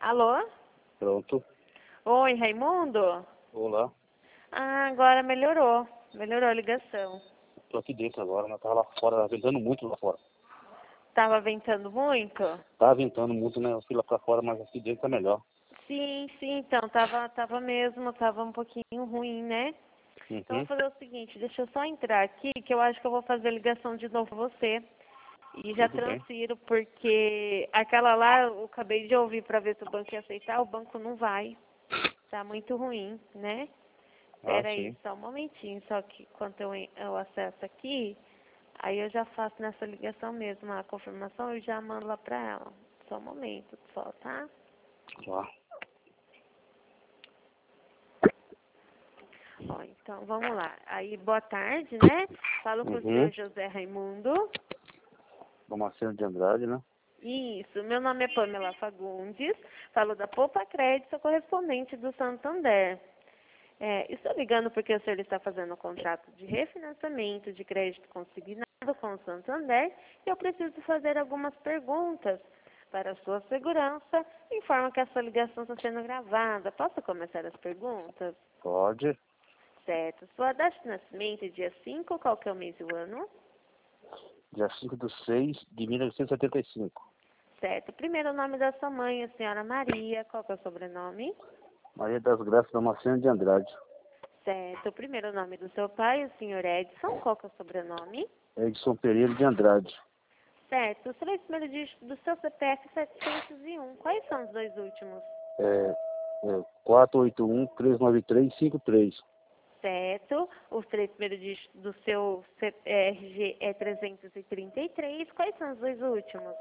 Alô? Pronto. Oi, Raimundo? Olá. Ah, agora melhorou. Melhorou a ligação. Tô aqui dentro agora, né? Tava lá fora, tava ventando muito lá fora. Tava ventando muito? Tava ventando muito, né? Eu fui lá pra fora, mas aqui dentro tá melhor. Sim, então, tava mesmo, tava um pouquinho ruim, né? Então, Uhum. vou fazer o seguinte, deixa eu só entrar aqui, que eu acho que eu vou fazer a ligação de novo pra você. E já Tudo bem. transfiro, porque aquela lá, eu acabei de ouvir pra ver se o banco ia aceitar, o banco não vai. Tá muito ruim, né? Ah, Espera aí, sim. só um momentinho, só que quando eu acesso aqui, aí eu já faço nessa ligação mesmo a confirmação e já mando lá pra ela. Só um momento só, tá? Tá. Ó, então vamos lá. Aí, boa tarde, né? Falo com o Uhum. senhor José Raimundo. Damasceno de Andrade, né? Isso, meu nome é Pamela Fagundes, falo da Poupa Crédito, correspondente do Santander. Estou ligando porque o senhor está fazendo um contrato de refinanciamento de crédito consignado com o Santander e eu preciso fazer algumas perguntas para a sua segurança. Informa que a sua ligação está sendo gravada. Posso começar as perguntas? Pode. Certo. Sua data de nascimento é dia 5, qual que é o mês e o ano? Dia 5/6/1975. Certo. Primeiro nome da sua mãe, a senhora Maria, qual que é o sobrenome? Maria das Graças Damasceno de Andrade. Certo. O primeiro nome do seu pai, o senhor Edson, qual que é o sobrenome? Edson Pereira de Andrade. Certo. Os três primeiros dígitos do seu CPF 701. Quais são os dois últimos? 481-393-53. Certo. Os três primeiros dígitos do seu RG é 333. Quais são os dois últimos?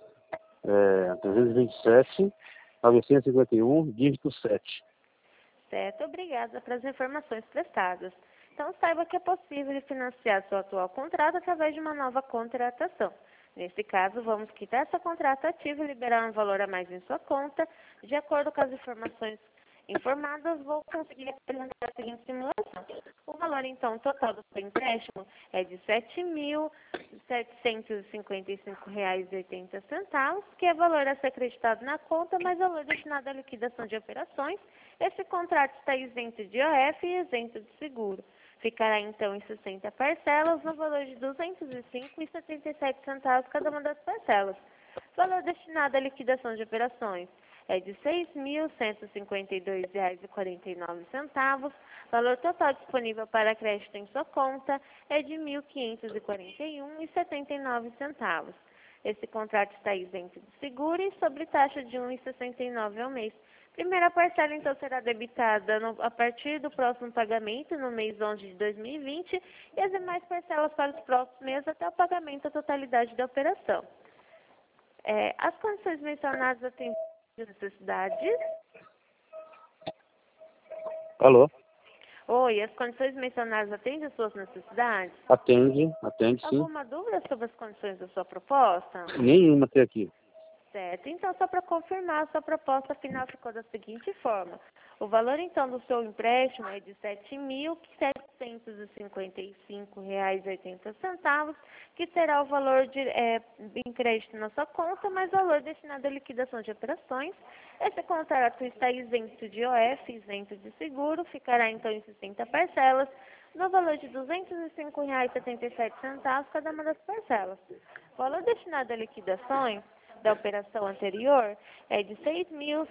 327-951, dígito 7. Certo. Obrigada pelas informações prestadas. Então, saiba que é possível financiar seu atual contrato através de uma nova contratação. Nesse caso, vamos quitar essa contrato ativo e liberar um valor a mais em sua conta. De acordo com as informações informadas, vou conseguir apresentar a seguinte simulação. O valor, então, total do seu empréstimo é de R$ 7.755,80, que é valor a ser acreditado na conta, mais valor destinado à liquidação de operações. Esse contrato está isento de IOF e isento de seguro. Ficará, então, em 60 parcelas, no valor de R$ 205,77 cada uma das parcelas. Valor destinado à liquidação de operações é de R$ 6.152,49. Valor total disponível para crédito em sua conta é de R$ 1.541,79. Esse contrato está isento de seguro e sobre taxa de R$ 1,69 ao mês. Primeira parcela, então, será debitada a partir do próximo pagamento, no mês 11 de 2020, e as demais parcelas para os próximos meses até o pagamento da totalidade da operação. As condições mencionadas atendem às necessidades? Alô? Oi, as condições mencionadas atendem às suas necessidades? Atende sim. Alguma dúvida sobre as condições da sua proposta? Nenhuma até aqui. Certo. Então, só para confirmar, a sua proposta final ficou da seguinte forma. O valor, então, do seu empréstimo é de R$ 7.755,80, que será o valor em crédito na sua conta, mais valor destinado à liquidação de operações. Esse contrato está isento de IOF, isento de seguro, ficará, então, em 60 parcelas, no valor de R$ 205,77 cada uma das parcelas. O valor destinado a liquidações da operação anterior é de R$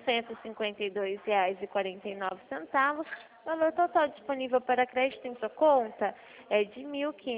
6.152,49. Valor total disponível para crédito em sua conta é de R$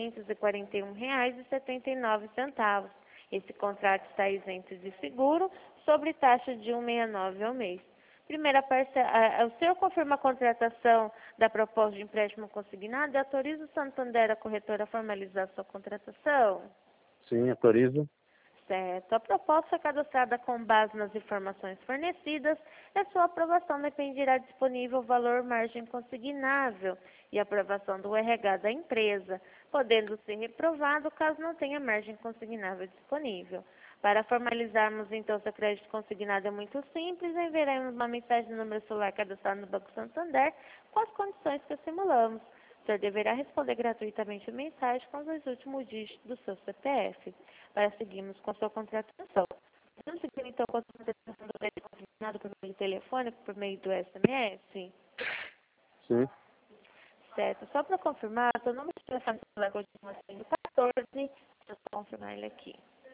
1.541,79. Esse contrato está isento de seguro, sobre taxa de R$ 1,69 ao mês. Primeira parcela, o senhor confirma a contratação da proposta de empréstimo consignado e autoriza o Santander, a corretora, a formalizar sua contratação? Sim, autorizo. Certo. A proposta cadastrada com base nas informações fornecidas, a sua aprovação dependerá disponível o valor margem consignável e aprovação do RH da empresa, podendo ser reprovado caso não tenha margem consignável disponível. Para formalizarmos, então, seu crédito consignado é muito simples, enviaremos uma mensagem no número celular cadastrado no Banco Santander com as condições que simulamos. O senhor deverá responder gratuitamente a mensagem com os dois últimos dígitos do seu CPF, para seguirmos com sua contratação. Vamos seguir, então, com a contratação do crédito consignado por meio telefônico por meio do SMS? Sim. Certo. Só para confirmar, seu número de telefone celular continua sendo 14. Deixa eu só confirmar ele aqui.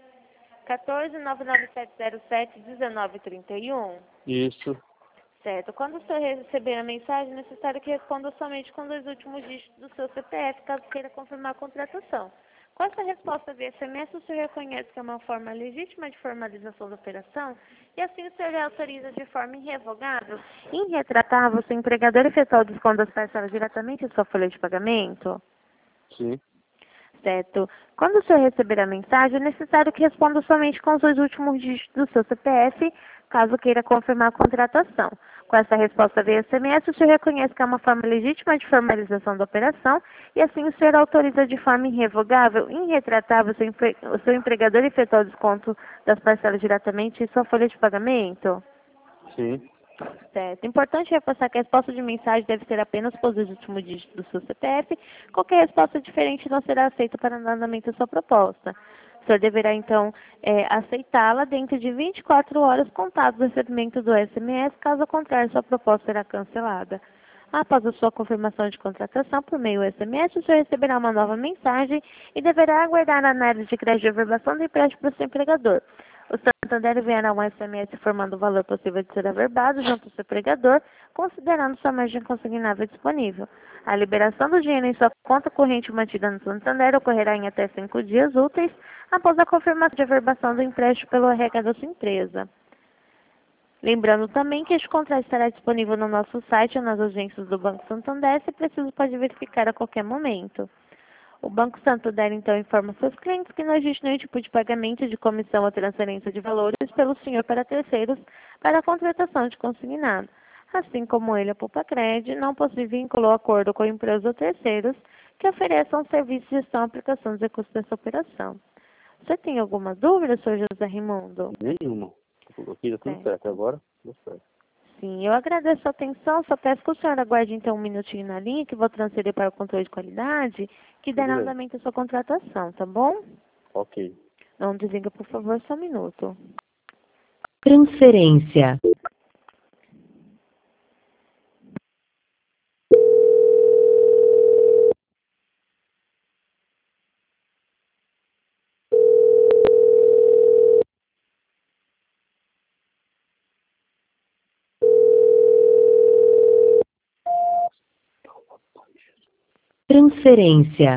14 99707 1931. Isso. Certo. Quando o senhor receber a mensagem, é necessário que responda somente com 2 últimos dígitos do seu CPF, caso queira confirmar a contratação. Com essa resposta via SMS, o senhor reconhece que é uma forma legítima de formalização da operação e assim o senhor autoriza de forma irrevogável e irretratável o seu empregador efetuar o desconto das parcelas diretamente em sua folha de pagamento? Sim. Certo. Quando o senhor receber a mensagem, é necessário que responda somente com os 2 últimos dígitos do seu CPF, caso queira confirmar a contratação. Com essa resposta via SMS, o senhor reconhece que é uma forma legítima de formalização da operação e assim o senhor autoriza de forma irrevogável e irretratável o seu empregador efetuar o desconto das parcelas diretamente em sua folha de pagamento? Sim. Certo. Importante reforçar que a resposta de mensagem deve ser apenas por os últimos dígitos do seu CPF. Qualquer resposta diferente não será aceita para o andamento da sua proposta. O senhor deverá, então, aceitá-la dentro de 24 horas contadas do recebimento do SMS, caso contrário, sua proposta será cancelada. Após a sua confirmação de contratação por meio SMS, o senhor receberá uma nova mensagem e deverá aguardar a análise de crédito de averbação do empréstimo para o seu empregador. O Santander enviará um SMS informando o valor possível de ser averbado junto ao seu empregador, considerando sua margem consignável disponível. A liberação do dinheiro em sua conta corrente mantida no Santander ocorrerá em até 5 dias úteis após a confirmação de averbação do empréstimo pelo RH da sua empresa. Lembrando também que este contrato estará disponível no nosso site ou nas agências do Banco Santander, se preciso pode verificar a qualquer momento. O Banco Santander, então, informa seus clientes que não existe nenhum tipo de pagamento de comissão ou transferência de valores pelo senhor para terceiros para a contratação de consignado. Assim como ele, a Poupa Cred, não possui vínculo ou acordo com empresas ou terceiros que ofereçam serviço de gestão e aplicação dos recursos dessa operação. Você tem alguma dúvida, senhor José Raimundo? Nenhuma. Aqui tá tudo certo. Agora, tudo certo. Sim, eu agradeço a atenção, só peço que o senhor aguarde então um minutinho na linha, que vou transferir para o controle de qualidade, que dará Tudo bem. andamento à sua contratação, tá bom? Ok. Não desliga, por favor, só um minuto. Transferência. Transferência.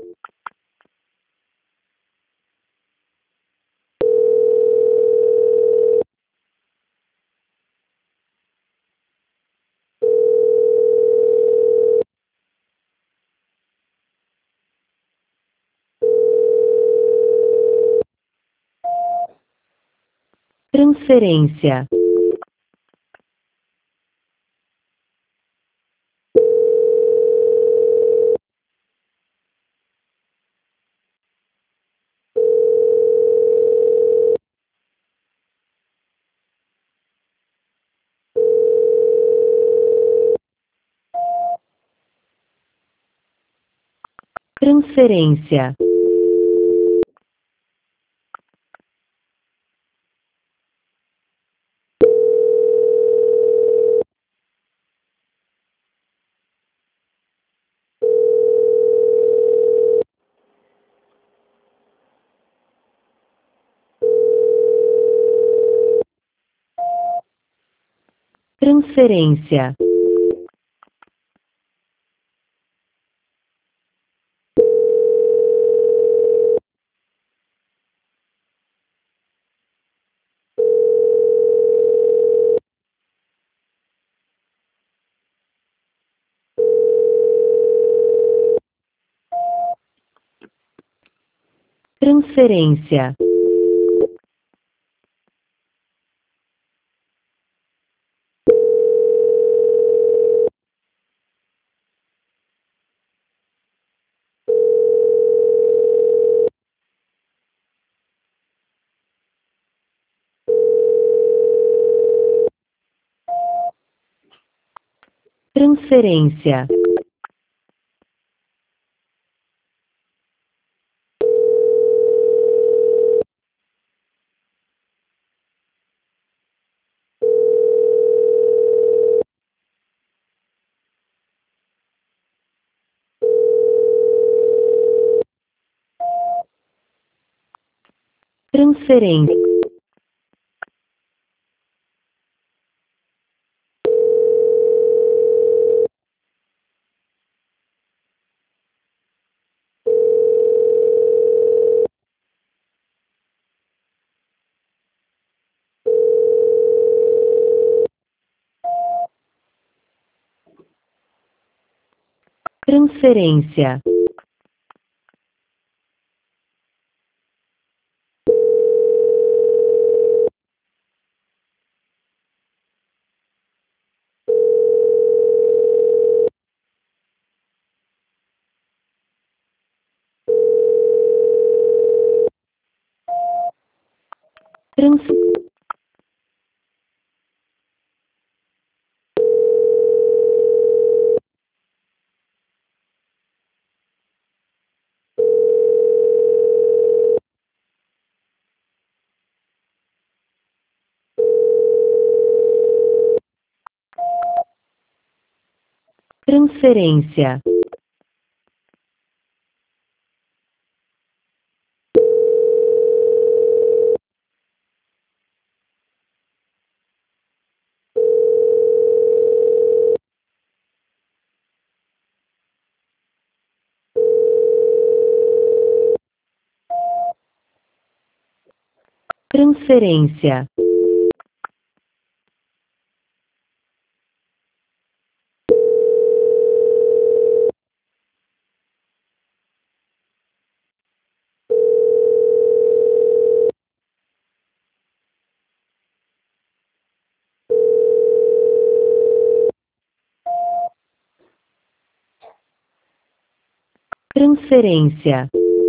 Transferência. Transferência. Transferência. Transferência. Transferência. transferência, transferência, trans, transferência, transferência, transferência,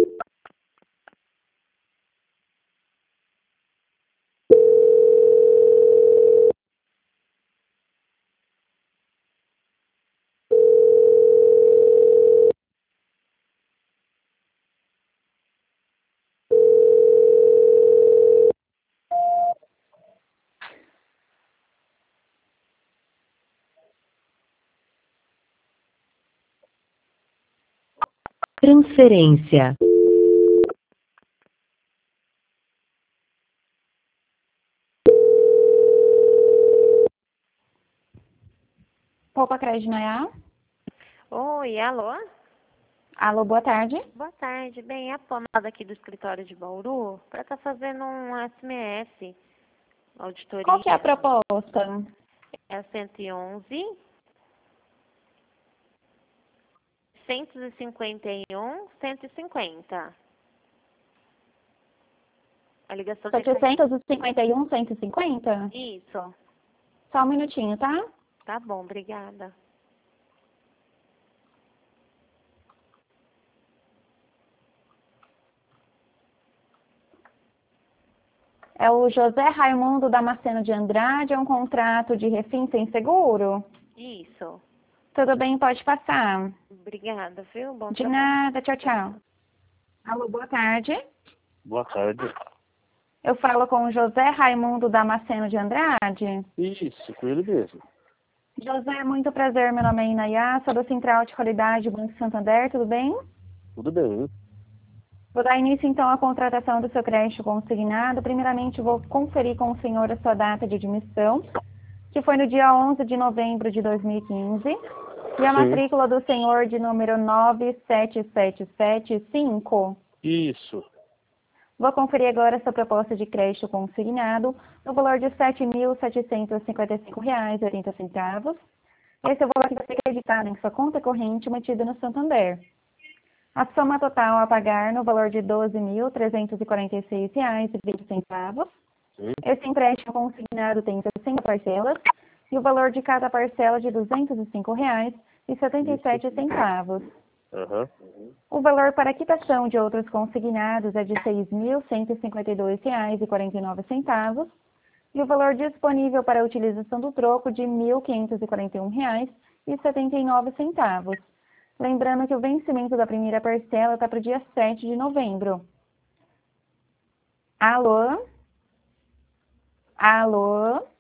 transferência, Poupa Crédito Nayá. Oi, alô? Alô, boa tarde. Boa tarde. Bem, é a pomada aqui do escritório de Bauru para estar fazendo um SMS, auditoria. Qual que é a proposta? É a 111 151 150. A ligação tem 751, 150? Isso. Só um minutinho, tá? Tá bom, obrigada. É o José Raimundo Damasceno de Andrade, é um contrato de refim sem seguro? Isso. Tudo bem, pode passar. Obrigada, viu? Bom De trabalho. nada, tchau, tchau. Alô, boa tarde. Boa tarde. Eu falo com o José Raimundo Damasceno de Andrade. Isso, com ele mesmo. José, muito prazer, meu nome é Inayá, sou da Central de Qualidade Banco Santander, tudo bem? Tudo bem. Vou dar início, então, à contratação do seu crédito consignado. Primeiramente, vou conferir com o senhor a sua data de admissão, que foi no dia 11 de novembro de 2015, e a Sim. matrícula do senhor de número 97775. Isso. Vou conferir agora a sua proposta de crédito consignado no valor de R$ 7.755,80. Esse é o valor que vai ser acreditado em sua conta corrente mantida no Santander. A soma total a pagar no valor de R$ 12.346,20. Sim. Esse empréstimo consignado tem 60 parcelas e o valor de cada parcela de R$ 205,77. Aham. O valor para quitação de outros consignados é de R$ 6.152,49 e o valor disponível para a utilização do troco de R$ 1.541,79. Lembrando que o vencimento da primeira parcela está para o dia 7 de novembro. Alô? Alô?